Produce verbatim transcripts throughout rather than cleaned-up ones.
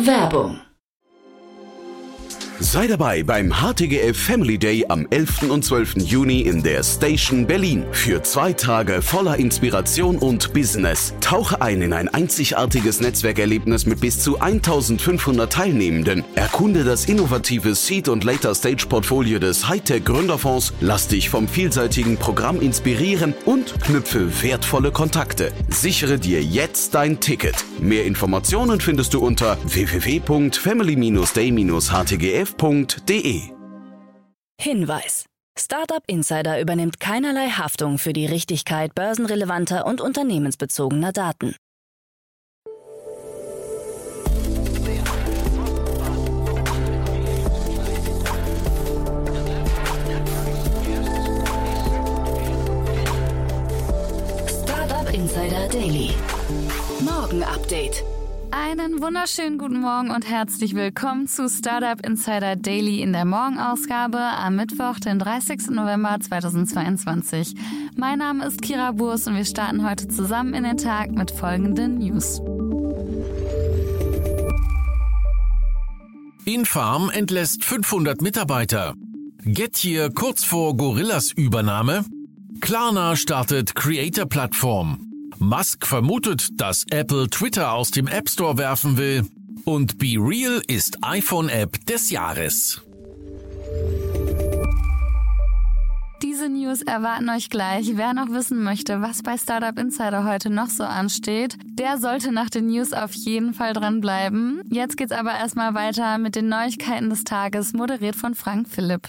Werbung. Sei dabei beim H T G F Family Day am elften und zwölften Juni in der Station Berlin. Für zwei Tage voller Inspiration und Business. Tauche ein in ein einzigartiges Netzwerkerlebnis mit bis zu eintausendfünfhundert Teilnehmenden. Erkunde das innovative Seed- und Later-Stage-Portfolio des Hightech-Gründerfonds. Lass dich vom vielseitigen Programm inspirieren und knüpfe wertvolle Kontakte. Sichere dir jetzt dein Ticket. Mehr Informationen findest du unter w w w punkt family day dash h t g f punkt d e. Hinweis: Startup Insider übernimmt keinerlei Haftung für die Richtigkeit börsenrelevanter und unternehmensbezogener Daten. Startup Insider Daily. Morgen Update. Einen wunderschönen guten Morgen und herzlich willkommen zu Startup Insider Daily in der Morgenausgabe am Mittwoch, den dreißigsten November zweitausendzweiundzwanzig. Mein Name ist Kira Burs und wir starten heute zusammen in den Tag mit folgenden News. Infarm entlässt fünfhundert Mitarbeiter. Getir kurz vor Gorillas Übernahme. Klarna startet Creator-Plattform. Musk vermutet, dass Apple Twitter aus dem App Store werfen will. Und BeReal ist iPhone-App des Jahres. Diese News erwarten euch gleich. Wer noch wissen möchte, was bei Startup Insider heute noch so ansteht, der sollte nach den News auf jeden Fall dranbleiben. Jetzt geht's aber erstmal weiter mit den Neuigkeiten des Tages, moderiert von Frank Philipp.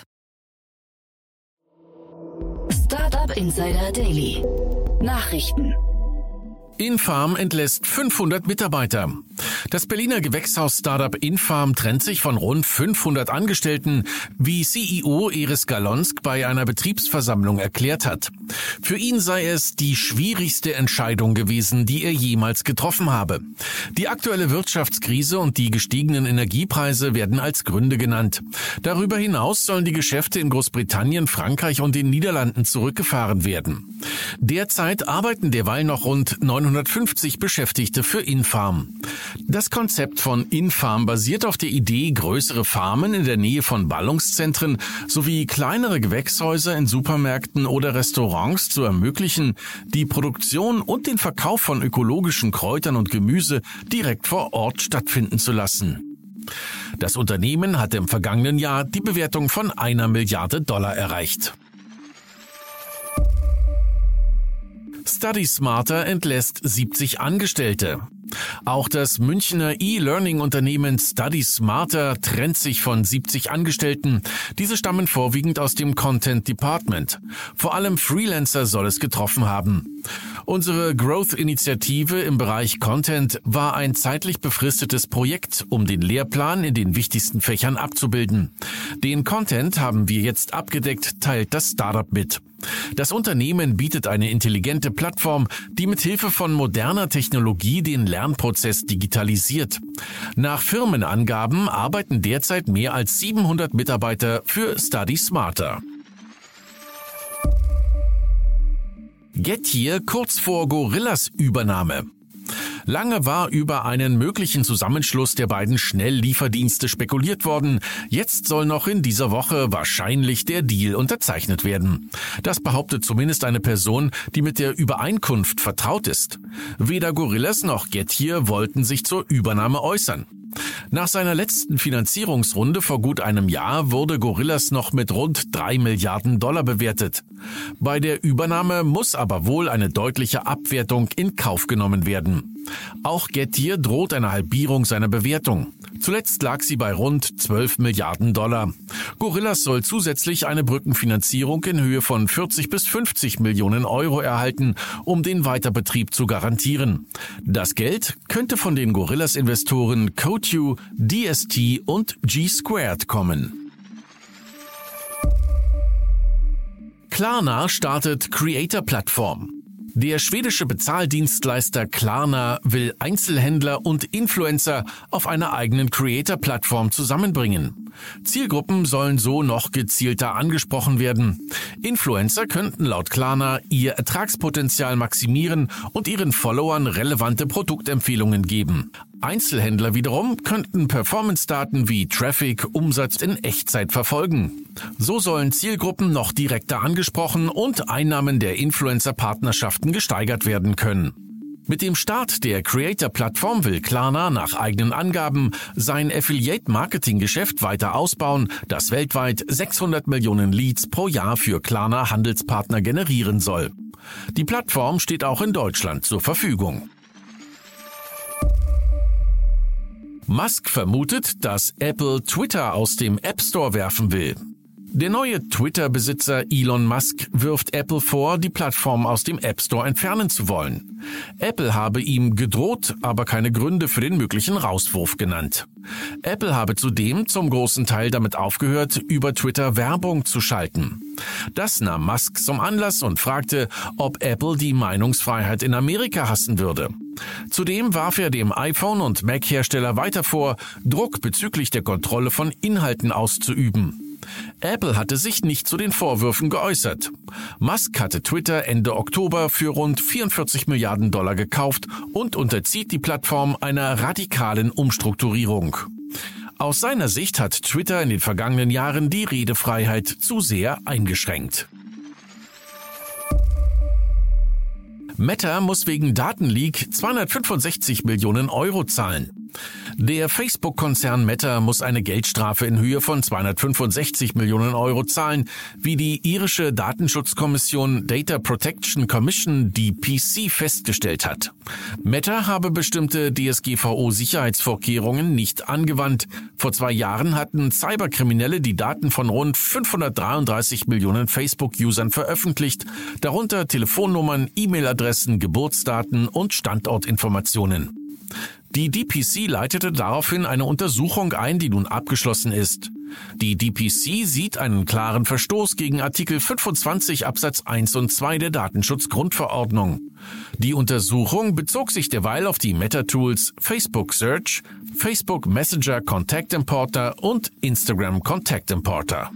Startup Insider Daily. Nachrichten. Infarm entlässt fünfhundert Mitarbeiter. Das Berliner Gewächshaus-Startup Infarm trennt sich von rund fünfhundert Angestellten, wie C E O Eris Galonsk bei einer Betriebsversammlung erklärt hat. Für ihn sei es die schwierigste Entscheidung gewesen, die er jemals getroffen habe. Die aktuelle Wirtschaftskrise und die gestiegenen Energiepreise werden als Gründe genannt. Darüber hinaus sollen die Geschäfte in Großbritannien, Frankreich und den Niederlanden zurückgefahren werden. Derzeit arbeiten derweil noch rund neunhundertfünfzig Beschäftigte für Infarm. Das Konzept von Infarm basiert auf der Idee, größere Farmen in der Nähe von Ballungszentren sowie kleinere Gewächshäuser in Supermärkten oder Restaurants zu ermöglichen, die Produktion und den Verkauf von ökologischen Kräutern und Gemüse direkt vor Ort stattfinden zu lassen. Das Unternehmen hatte im vergangenen Jahr die Bewertung von einer Milliarde Dollar erreicht. StudySmarter entlässt siebzig Angestellte. Auch das Münchner E-Learning-Unternehmen StudySmarter trennt sich von siebzig Angestellten. Diese stammen vorwiegend aus dem Content Department. Vor allem Freelancer soll es getroffen haben. Unsere Growth-Initiative im Bereich Content war ein zeitlich befristetes Projekt, um den Lehrplan in den wichtigsten Fächern abzubilden. Den Content haben wir jetzt abgedeckt, teilt das Startup mit. Das Unternehmen bietet eine intelligente Plattform, die mit Hilfe von moderner Technologie den Lernprozess digitalisiert. Nach Firmenangaben arbeiten derzeit mehr als siebenhundert Mitarbeiter für StudySmarter. Getir kurz vor Gorillas Übernahme. Lange war über einen möglichen Zusammenschluss der beiden Schnelllieferdienste spekuliert worden. Jetzt soll noch in dieser Woche wahrscheinlich der Deal unterzeichnet werden. Das behauptet zumindest eine Person, die mit der Übereinkunft vertraut ist. Weder Gorillas noch Getir wollten sich zur Übernahme äußern. Nach seiner letzten Finanzierungsrunde vor gut einem Jahr wurde Gorillas noch mit rund drei Milliarden Dollar bewertet. Bei der Übernahme muss aber wohl eine deutliche Abwertung in Kauf genommen werden. Auch Getir droht eine Halbierung seiner Bewertung. Zuletzt lag sie bei rund zwölf Milliarden Dollar. Gorillas soll zusätzlich eine Brückenfinanzierung in Höhe von vierzig bis fünfzig Millionen Euro erhalten, um den Weiterbetrieb zu garantieren. Das Geld könnte von den Gorillas-Investoren Coatue, D S T und G Squared kommen. Klarna startet Creator-Plattform. Der schwedische Bezahldienstleister Klarna will Einzelhändler und Influencer auf einer eigenen Creator-Plattform zusammenbringen. Zielgruppen sollen so noch gezielter angesprochen werden. Influencer könnten laut Klarna ihr Ertragspotenzial maximieren und ihren Followern relevante Produktempfehlungen geben. Einzelhändler wiederum könnten Performance-Daten wie Traffic, Umsatz in Echtzeit verfolgen. So sollen Zielgruppen noch direkter angesprochen und Einnahmen der Influencer-Partnerschaften gesteigert werden können. Mit dem Start der Creator-Plattform will Klarna nach eigenen Angaben sein Affiliate-Marketing-Geschäft weiter ausbauen, das weltweit sechshundert Millionen Leads pro Jahr für Klarna-Handelspartner generieren soll. Die Plattform steht auch in Deutschland zur Verfügung. Musk vermutet, dass Apple Twitter aus dem App Store werfen will. Der neue Twitter-Besitzer Elon Musk wirft Apple vor, die Plattform aus dem App Store entfernen zu wollen. Apple habe ihm gedroht, aber keine Gründe für den möglichen Rauswurf genannt. Apple habe zudem zum großen Teil damit aufgehört, über Twitter Werbung zu schalten. Das nahm Musk zum Anlass und fragte, ob Apple die Meinungsfreiheit in Amerika hassen würde. Zudem warf er dem iPhone- und Mac-Hersteller weiter vor, Druck bezüglich der Kontrolle von Inhalten auszuüben. Apple hatte sich nicht zu den Vorwürfen geäußert. Musk hatte Twitter Ende Oktober für rund vierundvierzig Milliarden Dollar gekauft und unterzieht die Plattform einer radikalen Umstrukturierung. Aus seiner Sicht hat Twitter in den vergangenen Jahren die Redefreiheit zu sehr eingeschränkt. Meta muss wegen Datenleak zweihundertfünfundsechzig Millionen Euro zahlen. Der Facebook-Konzern Meta muss eine Geldstrafe in Höhe von zweihundertfünfundsechzig Millionen Euro zahlen, wie die irische Datenschutzkommission Data Protection Commission, D P C, festgestellt hat. Meta habe bestimmte D S G V O-Sicherheitsvorkehrungen nicht angewandt. Vor zwei Jahren hatten Cyberkriminelle die Daten von rund fünfhundertdreiunddreißig Millionen Facebook-Usern veröffentlicht, darunter Telefonnummern, E-Mail-Adressen, Geburtsdaten und Standortinformationen. Die D P C leitete daraufhin eine Untersuchung ein, die nun abgeschlossen ist. Die D P C sieht einen klaren Verstoß gegen Artikel fünfundzwanzig Absatz eins und zwei der Datenschutzgrundverordnung. Die Untersuchung bezog sich derweil auf die Meta-Tools Facebook Search, Facebook Messenger Contact Importer und Instagram Contact Importer.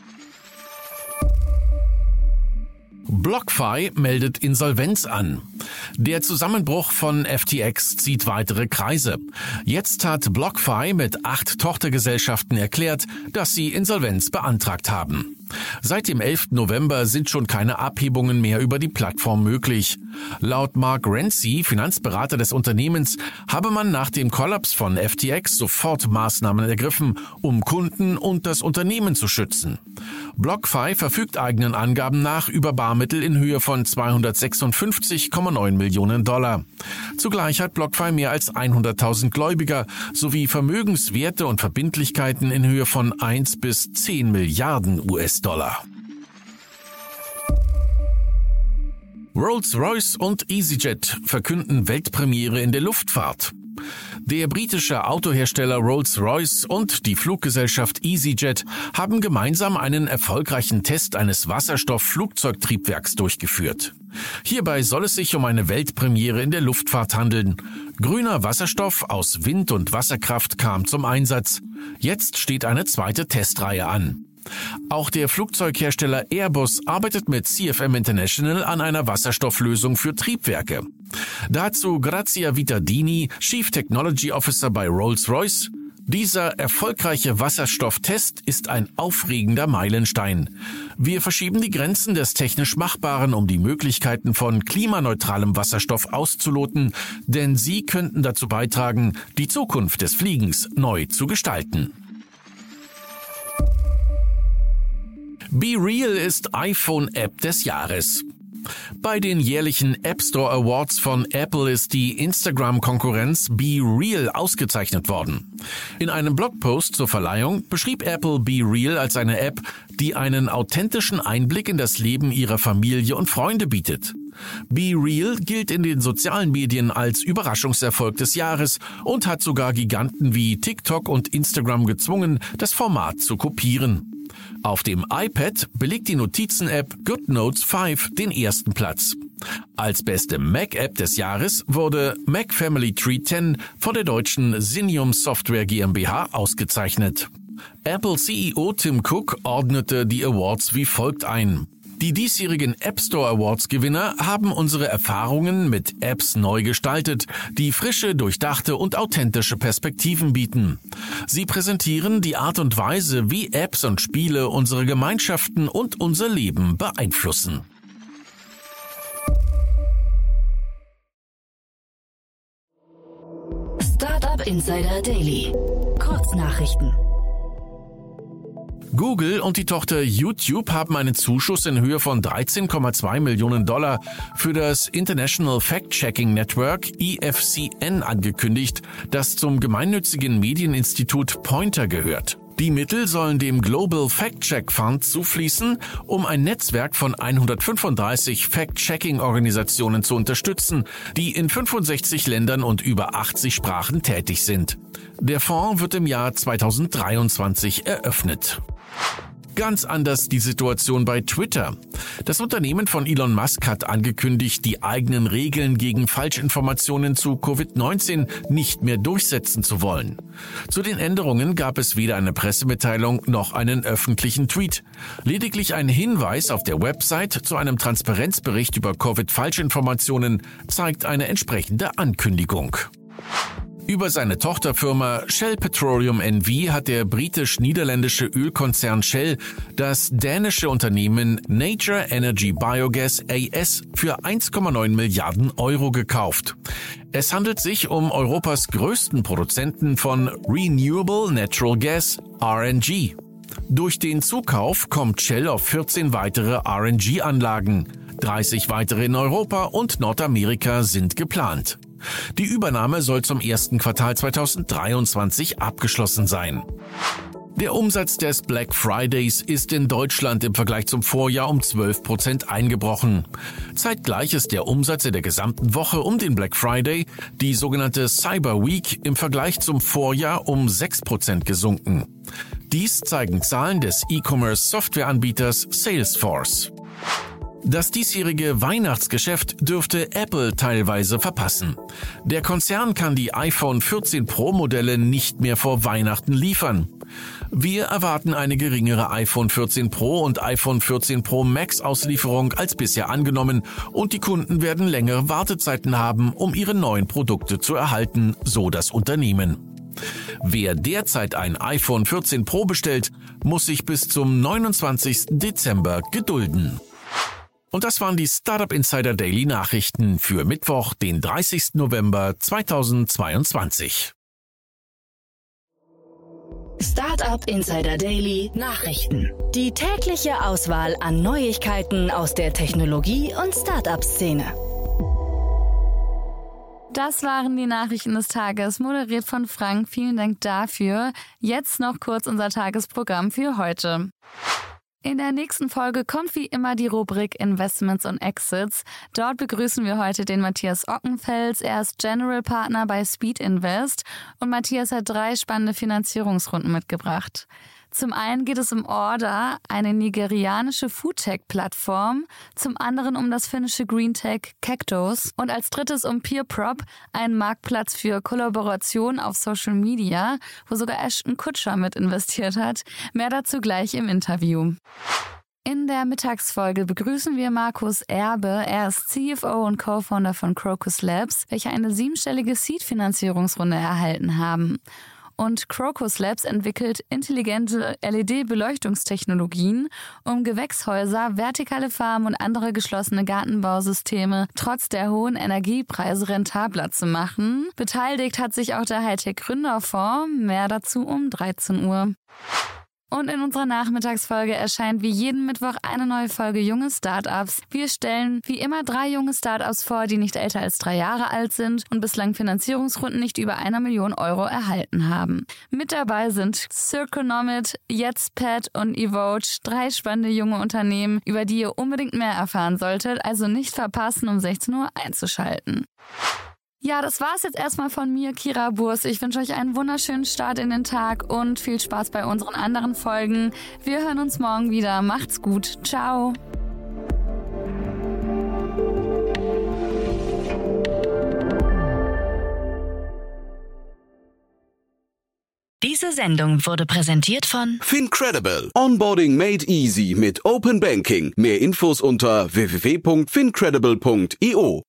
BlockFi meldet Insolvenz an. Der Zusammenbruch von F T X zieht weitere Kreise. Jetzt hat BlockFi mit acht Tochtergesellschaften erklärt, dass sie Insolvenz beantragt haben. Seit dem elften November sind schon keine Abhebungen mehr über die Plattform möglich. Laut Mark Renzi, Finanzberater des Unternehmens, habe man nach dem Kollaps von F T X sofort Maßnahmen ergriffen, um Kunden und das Unternehmen zu schützen. BlockFi verfügt eigenen Angaben nach über Barmittel in Höhe von zweihundertsechsundfünfzig Komma neun Millionen Dollar. Zugleich hat BlockFi mehr als hunderttausend Gläubiger sowie Vermögenswerte und Verbindlichkeiten in Höhe von eins bis zehn Milliarden U S-Dollar. Rolls-Royce und EasyJet verkünden Weltpremiere in der Luftfahrt. Der britische Autohersteller Rolls-Royce und die Fluggesellschaft EasyJet haben gemeinsam einen erfolgreichen Test eines Wasserstoff-Flugzeugtriebwerks durchgeführt. Hierbei soll es sich um eine Weltpremiere in der Luftfahrt handeln. Grüner Wasserstoff aus Wind- und Wasserkraft kam zum Einsatz. Jetzt steht eine zweite Testreihe an. Auch der Flugzeughersteller Airbus arbeitet mit C F M International an einer Wasserstofflösung für Triebwerke. Dazu Grazia Vittadini, Chief Technology Officer bei Rolls-Royce. Dieser erfolgreiche Wasserstofftest ist ein aufregender Meilenstein. Wir verschieben die Grenzen des technisch Machbaren, um die Möglichkeiten von klimaneutralem Wasserstoff auszuloten, denn sie könnten dazu beitragen, die Zukunft des Fliegens neu zu gestalten. BeReal ist iPhone-App des Jahres. Bei den jährlichen App Store Awards von Apple ist die Instagram-Konkurrenz BeReal ausgezeichnet worden. In einem Blogpost zur Verleihung beschrieb Apple BeReal als eine App, die einen authentischen Einblick in das Leben ihrer Familie und Freunde bietet. BeReal gilt in den sozialen Medien als Überraschungserfolg des Jahres und hat sogar Giganten wie TikTok und Instagram gezwungen, das Format zu kopieren. Auf dem iPad belegt die Notizen-App GoodNotes fünf den ersten Platz. Als beste Mac-App des Jahres wurde Mac Family Tree zehn von der deutschen Sinium Software GmbH ausgezeichnet. Apple C E O Tim Cook ordnete die Awards wie folgt ein. Die diesjährigen App Store Awards Gewinner haben unsere Erfahrungen mit Apps neu gestaltet, die frische, durchdachte und authentische Perspektiven bieten. Sie präsentieren die Art und Weise, wie Apps und Spiele unsere Gemeinschaften und unser Leben beeinflussen. Startup Insider Daily. Kurznachrichten. Google und die Tochter YouTube haben einen Zuschuss in Höhe von dreizehn Komma zwei Millionen Dollar für das International Fact-Checking Network I F C N angekündigt, das zum gemeinnützigen Medieninstitut Poynter gehört. Die Mittel sollen dem Global Fact-Check Fund zufließen, um ein Netzwerk von hundertfünfunddreißig Fact-Checking-Organisationen zu unterstützen, die in fünfundsechzig Ländern und über achtzig Sprachen tätig sind. Der Fonds wird im Jahr zweitausenddreiundzwanzig eröffnet. Ganz anders die Situation bei Twitter. Das Unternehmen von Elon Musk hat angekündigt, die eigenen Regeln gegen Falschinformationen zu Covid neunzehn nicht mehr durchsetzen zu wollen. Zu den Änderungen gab es weder eine Pressemitteilung noch einen öffentlichen Tweet. Lediglich ein Hinweis auf der Website zu einem Transparenzbericht über Covid-Falschinformationen zeigt eine entsprechende Ankündigung. Über seine Tochterfirma Shell Petroleum N V hat der britisch-niederländische Ölkonzern Shell das dänische Unternehmen Nature Energy Biogas A S für eins Komma neun Milliarden Euro gekauft. Es handelt sich um Europas größten Produzenten von Renewable Natural Gas, R N G. Durch den Zukauf kommt Shell auf vierzehn weitere R N G-Anlagen. dreißig weitere in Europa und Nordamerika sind geplant. Die Übernahme soll zum ersten Quartal zweitausenddreiundzwanzig abgeschlossen sein. Der Umsatz des Black Fridays ist in Deutschland im Vergleich zum Vorjahr um zwölf Prozent eingebrochen. Zeitgleich ist der Umsatz in der gesamten Woche um den Black Friday, die sogenannte Cyber Week, im Vergleich zum Vorjahr um sechs Prozent gesunken. Dies zeigen Zahlen des E-Commerce-Softwareanbieters Salesforce. Das diesjährige Weihnachtsgeschäft dürfte Apple teilweise verpassen. Der Konzern kann die iPhone vierzehn Pro Modelle nicht mehr vor Weihnachten liefern. Wir erwarten eine geringere iPhone vierzehn Pro und iPhone vierzehn Pro Max Auslieferung als bisher angenommen und die Kunden werden längere Wartezeiten haben, um ihre neuen Produkte zu erhalten, so das Unternehmen. Wer derzeit ein iPhone vierzehn Pro bestellt, muss sich bis zum neunundzwanzigsten Dezember gedulden. Und das waren die Startup Insider Daily Nachrichten für Mittwoch, den dreißigsten November zweitausendzweiundzwanzig. Startup Insider Daily Nachrichten. Die tägliche Auswahl an Neuigkeiten aus der Technologie- und Startup-Szene. Das waren die Nachrichten des Tages, moderiert von Frank. Vielen Dank dafür. Jetzt noch kurz unser Tagesprogramm für heute. In der nächsten Folge kommt wie immer die Rubrik Investments und Exits. Dort begrüßen wir heute den Matthias Ockenfels. Er ist General Partner bei Speed Invest und Matthias hat drei spannende Finanzierungsrunden mitgebracht. Zum einen geht es um Order, eine nigerianische Foodtech-Plattform, zum anderen um das finnische Greentech Cactus und als drittes um PeerProp, einen Marktplatz für Kollaboration auf Social Media, wo sogar Ashton Kutcher mit investiert hat. Mehr dazu gleich im Interview. In der Mittagsfolge begrüßen wir Markus Erbe. Er ist C F O und Co-Founder von Crocus Labs, welche eine siebenstellige Seed-Finanzierungsrunde erhalten haben. Und Crocus Labs entwickelt intelligente L E D-Beleuchtungstechnologien, um Gewächshäuser, vertikale Farmen und andere geschlossene Gartenbausysteme trotz der hohen Energiepreise rentabler zu machen. Beteiligt hat sich auch der Hightech-Gründerfonds. Mehr dazu um dreizehn Uhr. Und in unserer Nachmittagsfolge erscheint wie jeden Mittwoch eine neue Folge Junge Startups. Wir stellen wie immer drei junge Startups vor, die nicht älter als drei Jahre alt sind und bislang Finanzierungsrunden nicht über einer Million Euro erhalten haben. Mit dabei sind Circonomit, Jetspad und Evoge, drei spannende junge Unternehmen, über die ihr unbedingt mehr erfahren solltet, also nicht verpassen, um sechzehn Uhr einzuschalten. Ja, das war's jetzt erstmal von mir, Kira Burs. Ich wünsche euch einen wunderschönen Start in den Tag und viel Spaß bei unseren anderen Folgen. Wir hören uns morgen wieder. Macht's gut. Ciao. Diese Diese Sendung wurde präsentiert von Fincredible. Onboarding made easy mit Open Banking. Mehr Infos unter w w w punkt fincredible punkt i o.